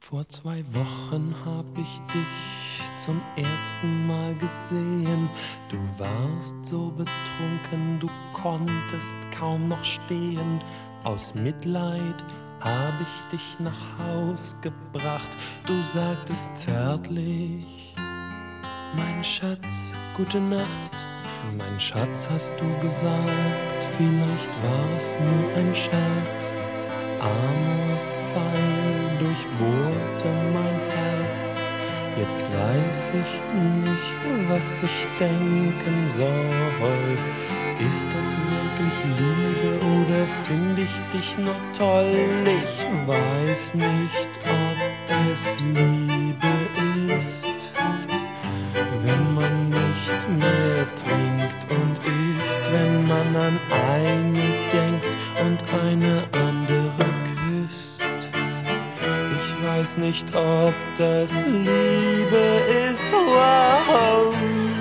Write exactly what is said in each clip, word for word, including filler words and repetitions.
Vor zwei Wochen hab ich dich zum ersten Mal gesehen. Du warst so betrunken, du konntest kaum noch stehen. Aus Mitleid hab ich dich nach Haus gebracht. Du sagtest zärtlich: Mein Schatz, gute Nacht. Mein Schatz, hast du gesagt, vielleicht war es nur ein Scherz. Amors Pfeil durchbohrte mein Herz. Jetzt weiß ich nicht, was ich denken soll. Ist das wirklich Liebe oder find ich dich nur toll? Ich weiß nicht, ob es Liebe ist, wenn man nicht mehr trinkt und isst, wenn man an eine denkt und eine andere küsst. Ich weiß nicht, ob das Liebe ist. Wow.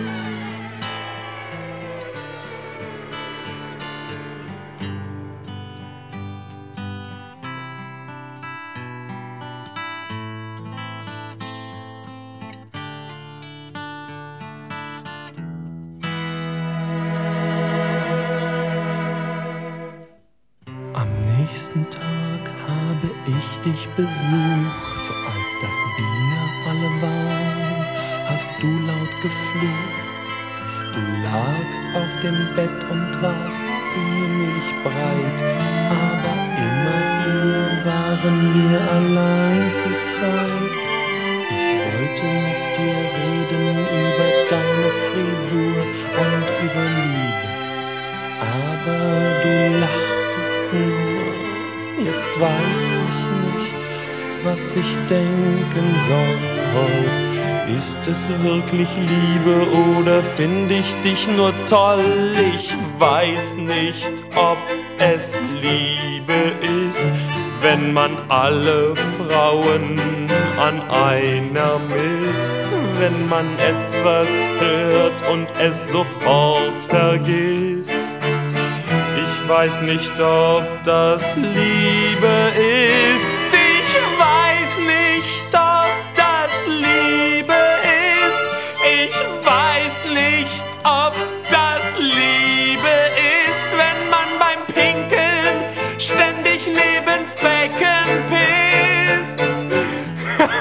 Am nächsten Tag habe ich dich besucht. Als das Bier alle war, hast du laut geflucht. Du lagst auf dem Bett und warst ziemlich breit, aber immerhin waren wir allein zu zweit. Ich wollte mit dir reden über deine Frisur und über Liebe, aber du lachtest nur. Jetzt weiß ich nicht, was ich denken soll. Ist es wirklich Liebe oder find ich dich nur toll? Ich weiß nicht, ob es Liebe ist, wenn man alle Frauen an einer misst, wenn man etwas hört und es sofort vergisst. Ich weiß nicht, ob das Liebe ist. Ich weiß nicht, ob das Liebe ist. Ich weiß nicht, ob das Liebe ist, wenn man beim Pinkeln ständig neben's Becken pisst.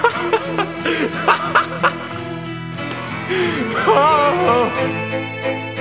Oh.